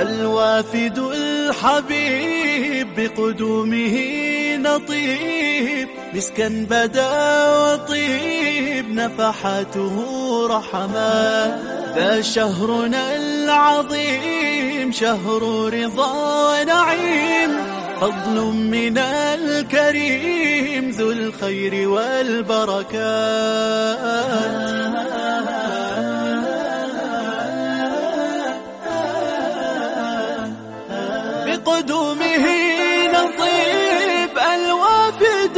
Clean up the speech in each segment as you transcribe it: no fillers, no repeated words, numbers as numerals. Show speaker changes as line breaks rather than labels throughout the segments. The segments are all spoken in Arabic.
الوافد الحبيب بقدومه نطيب، مسكا بدا وطيب نفحاته رحمات. ذا شهرنا العظيم شهر رضا ونعيم، فضل من الكريم ذو الخير والبركات. بقدومه نطيب الوافد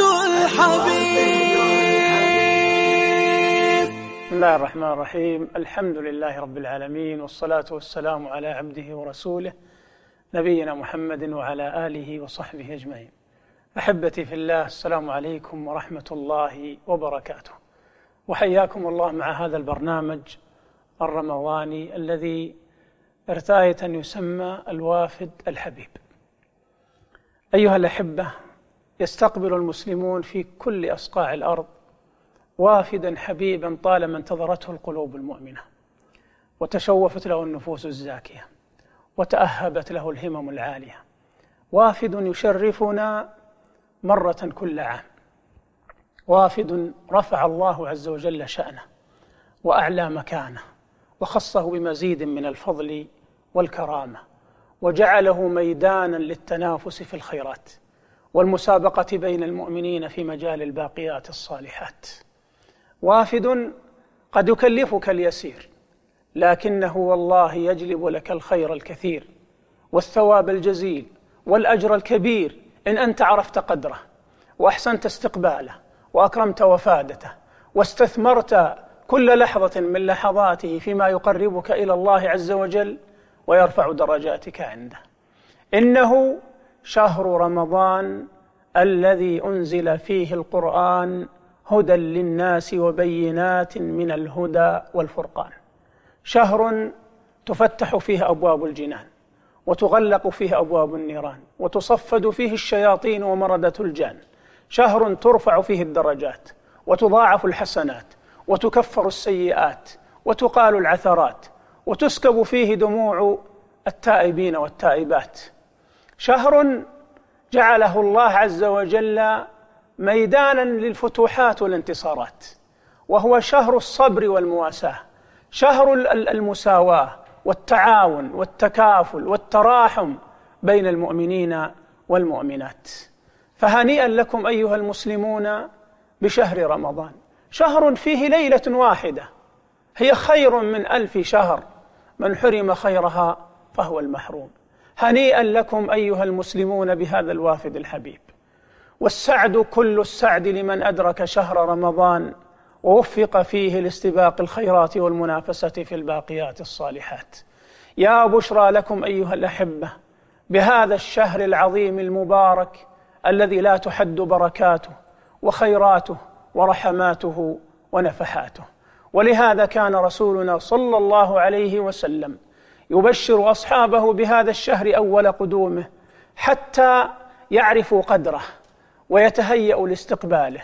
الحبيب.
بسم الله الرحمن الرحيم. الحمد لله رب العالمين، والصلاة والسلام على عبده ورسوله نبينا محمد وعلى آله وصحبه أجمعين. أحبتي في الله، السلام عليكم ورحمة الله وبركاته، وحياكم الله مع هذا البرنامج الرمضاني الذي ارتأيت أن يسمى الوافد الحبيب. أيها الأحبة، يستقبل المسلمون في كل أصقاع الأرض وافدا حبيبا طالما انتظرته القلوب المؤمنة، وتشوفت له النفوس الزاكية، وتأهبت له الهمم العالية. وافد يشرفنا مرة كل عام، وافد رفع الله عز وجل شأنه وأعلى مكانه، وخصه بمزيد من الفضل والكرامة، وجعله ميدانا للتنافس في الخيرات والمسابقة بين المؤمنين في مجال الباقيات الصالحات. وافد قد يكلفك اليسير، لكنه والله يجلب لك الخير الكثير والثواب الجزيل والأجر الكبير إن أنت عرفت قدره وأحسنت استقباله وأكرمت وفادته واستثمرت كل لحظة من لحظاته فيما يقربك إلى الله عز وجل ويرفع درجاتك عنده. إنه شهر رمضان الذي أنزل فيه القرآن هدى للناس وبينات من الهدى والفرقان. شهر تفتح فيه أبواب الجنان، وتغلق فيه أبواب النيران، وتصفد فيه الشياطين ومردة الجان. شهر ترفع فيه الدرجات، وتضاعف الحسنات، وتكفر السيئات، وتقال العثرات، وتسكب فيه دموع التائبين والتائبات. شهر جعله الله عز وجل ميدانا للفتوحات والانتصارات، وهو شهر الصبر والمواساة، شهر المساواة والتعاون والتكافل والتراحم بين المؤمنين والمؤمنات. فهنيئا لكم أيها المسلمون بشهر رمضان، شهر فيه ليلة واحدة هي خير من 1000 شهر، من حرم خيرها فهو المحروم. هنيئا لكم أيها المسلمون بهذا الوافد الحبيب، والسعد كل السعد لمن أدرك شهر رمضان ووفق فيه لاستباق الخيرات والمنافسة في الباقيات الصالحات. يا بشرى لكم أيها الأحبة بهذا الشهر العظيم المبارك الذي لا تحد بركاته وخيراته ورحماته ونفحاته. ولهذا كان رسولنا صلى الله عليه وسلم يبشر أصحابه بهذا الشهر أول قدومه حتى يعرفوا قدره ويتهيأوا لاستقباله،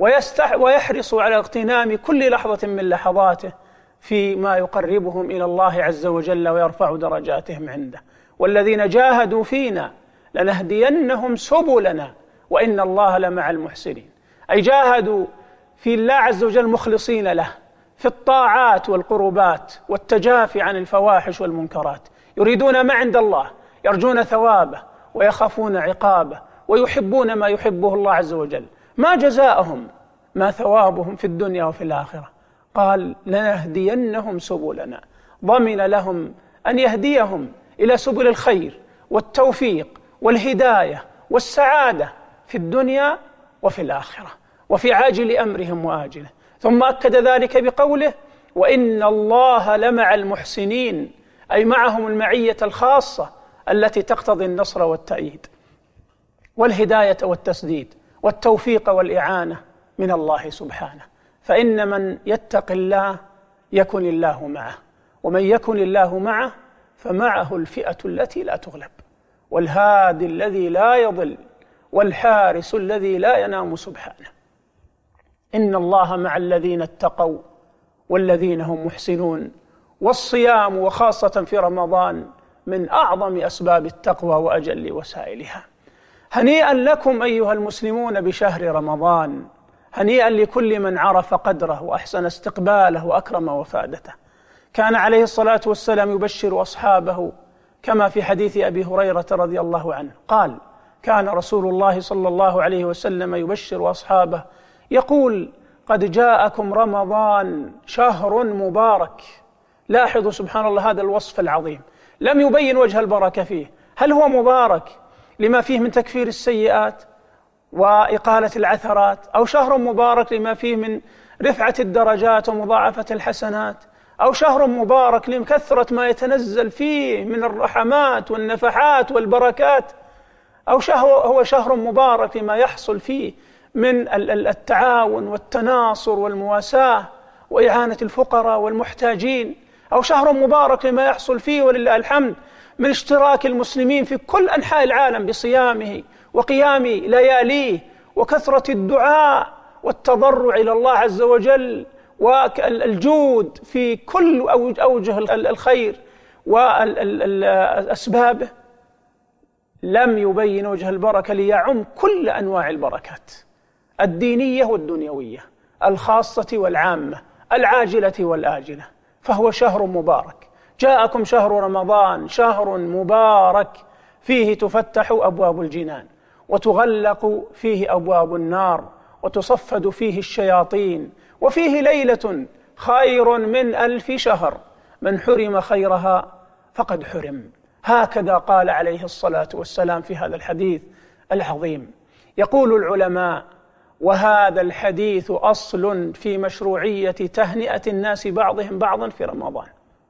ويحرصوا على اغتنام كل لحظة من لحظاته فيما يقربهم إلى الله عز وجل ويرفع درجاتهم عنده. والذين جاهدوا فينا لنهدينهم سبلنا وإن الله لمع المحسنين. أي جاهدوا في الله عز وجل مخلصين له في الطاعات والقربات والتجافي عن الفواحش والمنكرات، يريدون ما عند الله، يرجون ثوابه ويخافون عقابه ويحبون ما يحبه الله عز وجل. ما جزاؤهم؟ ما ثوابهم في الدنيا وفي الآخرة؟ قال لنهدينهم سبلنا، ضمن لهم أن يهديهم إلى سبل الخير والتوفيق والهداية والسعادة في الدنيا وفي الآخرة وفي عاجل أمرهم وآجله. ثم أكد ذلك بقوله وإن الله لمع المحسنين، أي معهم المعية الخاصة التي تقتضي النصر والتأييد والهداية والتسديد والتوفيق والإعانة من الله سبحانه. فإن من يتق الله يكن الله معه، ومن يكن الله معه فمعه الفئة التي لا تغلب، والهادي الذي لا يضل، والحارس الذي لا ينام سبحانه. إن الله مع الذين اتقوا والذين هم محسنون. والصيام وخاصة في رمضان من أعظم أسباب التقوى وأجل وسائلها. هنيئا لكم أيها المسلمون بشهر رمضان، هنيئا لكل من عرف قدره وأحسن استقباله وأكرم وفادته. كان عليه الصلاة والسلام يبشر أصحابه كما في حديث أبي هريرة رضي الله عنه قال: كان رسول الله صلى الله عليه وسلم يبشر أصحابه يقول: قد جاءكم رمضان شهر مبارك. لاحظوا سبحان الله هذا الوصف العظيم، لم يبين وجه البركة فيه. هل هو مبارك لما فيه من تكفير السيئات وإقالة العثرات، أو شهر مبارك لما فيه من رفعة الدرجات ومضاعفة الحسنات، أو شهر مبارك لكثرة ما يتنزل فيه من الرحمات والنفحات والبركات، أو هو شهر مبارك لما يحصل فيه من التعاون والتناصر والمواساة وإعانة الفقراء والمحتاجين، أو شهر مبارك لما يحصل فيه ولله الحمد من اشتراك المسلمين في كل أنحاء العالم بصيامه وقيام لياليه وكثرة الدعاء والتضرع إلى الله عز وجل والجود في كل أوجه الخير والأسباب. لم يبين وجه البركة ليعم كل أنواع البركات الدينية والدنيوية، الخاصة والعامة، العاجلة والآجلة، فهو شهر مبارك. جاءكم شهر رمضان شهر مبارك فيه تفتح أبواب الجنان وتغلق فيه أبواب النار وتصفد فيه الشياطين، وفيه ليلة خير من 1000 شهر، من حرم خيرها فقد حرم. هكذا قال عليه الصلاة والسلام في هذا الحديث العظيم. يقول العلماء: وهذا الحديث أصل في مشروعية تهنئة الناس بعضهم بعضا في رمضان،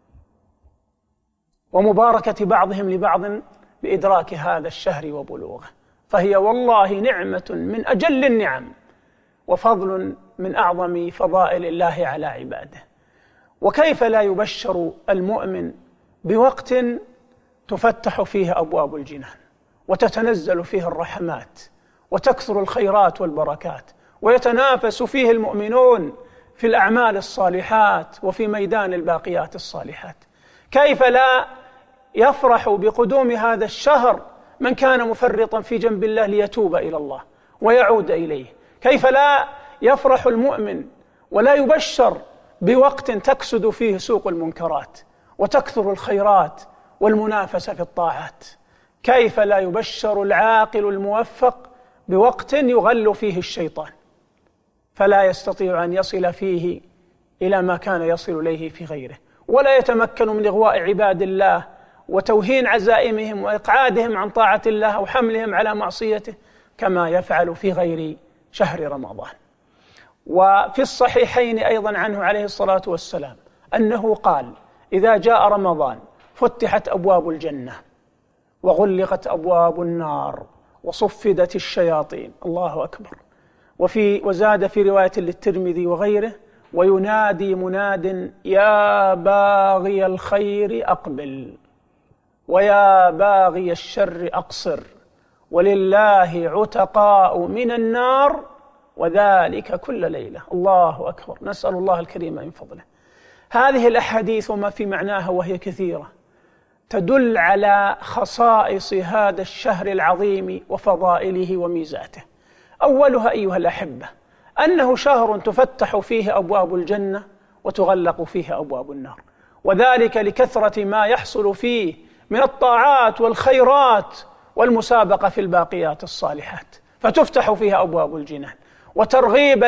ومباركة بعضهم لبعض بإدراك هذا الشهر وبلوغه، فهي والله نعمة من أجل النعم وفضل من أعظم فضائل الله على عباده. وكيف لا يبشر المؤمن بوقت تفتح فيه أبواب الجنان وتتنزل فيه الرحمات وتكثر الخيرات والبركات ويتنافس فيه المؤمنون في الأعمال الصالحات وفي ميدان الباقيات الصالحات؟ كيف لا يفرح بقدوم هذا الشهر من كان مفرطا في جنب الله ليتوب إلى الله ويعود إليه؟ كيف لا يفرح المؤمن ولا يبشر بوقت تكسد فيه سوق المنكرات وتكثر الخيرات والمنافسة في الطاعات؟ كيف لا يبشر العاقل الموفق بوقت يغل فيه الشيطان فلا يستطيع أن يصل فيه إلى ما كان يصل إليه في غيره، ولا يتمكن من إغواء عباد الله وتوهين عزائمهم وإقعادهم عن طاعة الله وحملهم على معصيته كما يفعل في غير شهر رمضان؟ وفي الصحيحين أيضا عنه عليه الصلاة والسلام أنه قال: إذا جاء رمضان فتحت أبواب الجنة وغلقت أبواب النار وصفدت الشياطين. الله أكبر. وزاد في رواية للترمذي وغيره: وينادي مناد يا باغي الخير أقبل ويا باغي الشر أقصر ولله عتقاء من النار وذلك كل ليلة. الله أكبر. نسأل الله الكريم من فضله. هذه الأحاديث وما في معناها وهي كثيرة تدل على خصائص هذا الشهر العظيم وفضائله وميزاته. أولها أيها الأحبة أنه شهر تفتح فيه أبواب الجنة وتغلق فيه أبواب النار، وذلك لكثرة ما يحصل فيه من الطاعات والخيرات والمسابقة في الباقيات الصالحات، فتفتح فيها أبواب الجنان، وترغيبا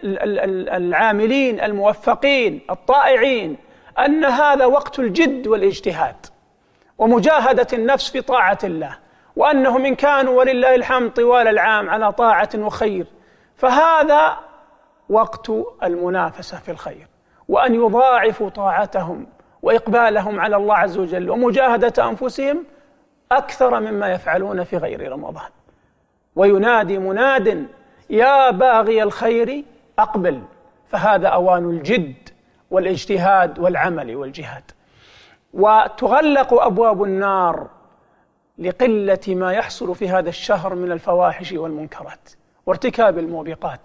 للعاملين الموفقين الطائعين أن هذا وقت الجد والاجتهاد ومجاهدة النفس في طاعة الله، وأنهم إن كانوا ولله الحمد طوال العام على طاعة وخير فهذا وقت المنافسة في الخير، وأن يضاعفوا طاعتهم وإقبالهم على الله عز وجل ومجاهدة أنفسهم أكثر مما يفعلون في غير رمضان. وينادي مناد يا باغي الخير أقبل، فهذا أوان الجد والاجتهاد والعمل والجهاد. وتغلق أبواب النار لقلة ما يحصل في هذا الشهر من الفواحش والمنكرات وارتكاب الموبقات،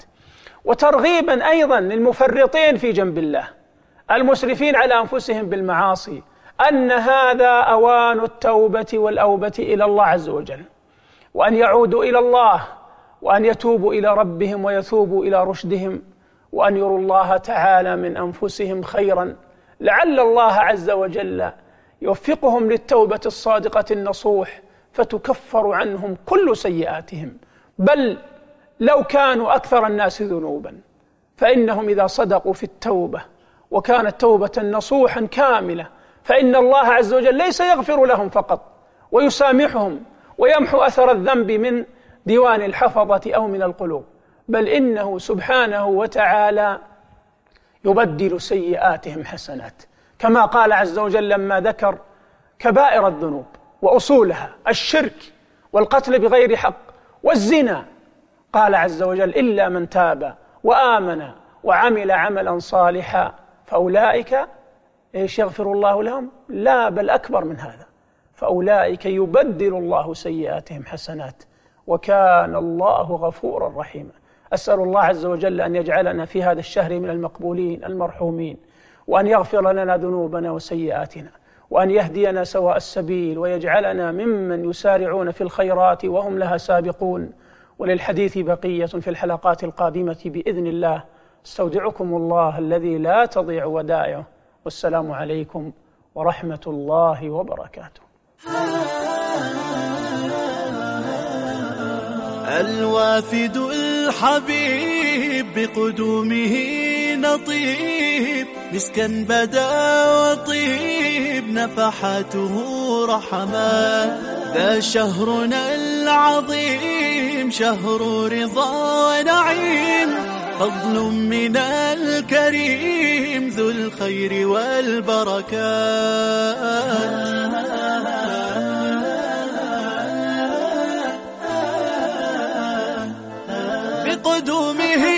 وترغيبا أيضا للمفرطين في جنب الله، المسرفين على أنفسهم بالمعاصي، أن هذا أوان التوبة والأوبة إلى الله عز وجل، وأن يعودوا إلى الله، وأن يتوبوا إلى ربهم ويثوبوا إلى رشدهم، وأن يروا الله تعالى من أنفسهم خيرا، لعل الله عز وجل يوفقهم للتوبة الصادقة النصوح فتكفر عنهم كل سيئاتهم. بل لو كانوا أكثر الناس ذنوبا فإنهم إذا صدقوا في التوبة وكانت توبة نصوحا كاملة فإن الله عز وجل ليس يغفر لهم فقط ويسامحهم ويمحو أثر الذنب من ديوان الحفظة أو من القلوب، بل إنه سبحانه وتعالى يبدل سيئاتهم حسنات، كما قال عز وجل لما ذكر كبائر الذنوب وأصولها الشرك والقتل بغير حق والزنا، قال عز وجل إلا من تاب وآمن وعمل عملا صالحا فأولئك يغفر الله لهم؟ لا، بل أكبر من هذا، فأولئك يبدل الله سيئاتهم حسنات وكان الله غفورا رحيما. أسأل الله عز وجل أن يجعلنا في هذا الشهر من المقبولين المرحومين، وأن يغفر لنا ذنوبنا وسيئاتنا، وأن يهدينا سواء السبيل، ويجعلنا ممن يسارعون في الخيرات وهم لها سابقون. وللحديث بقية في الحلقات القادمة بإذن الله. استودعكم الله الذي لا تضيع ودائعه، والسلام عليكم ورحمة الله وبركاته.
الوافد الحبيب بقدومه نطيب، مسكا بدا وطيب نفحاته رحمات. ذا شهرنا العظيم شهر رضا ونعيم، فضل من الكريم ذو الخير والبركات. بقدومه